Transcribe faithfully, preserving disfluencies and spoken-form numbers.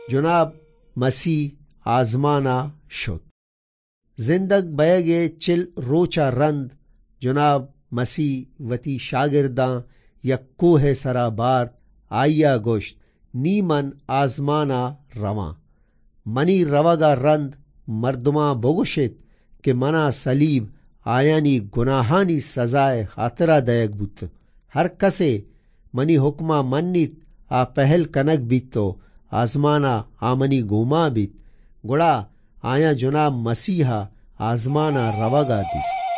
जनाब मसीह आजमाना शुद। जिंदग बयगे चिल रोचा रंद जनाब मसीह वती शागिर्दां यक्कोह सरा बार आइया गोश्त नीमन आजमाना रवा। मनी रवगा रंद मर्दमा बोगुशित के मना सलीब आयानी गुनाहानी सजाए खातरा दयक बुत। हर कसे मनी हुक्मा मन्नित आ पहल कनक बीत तो आजमाना आमनी गोमा बीत गुड़ा आया जनाब मसीहा आजमाना रवगा दिस।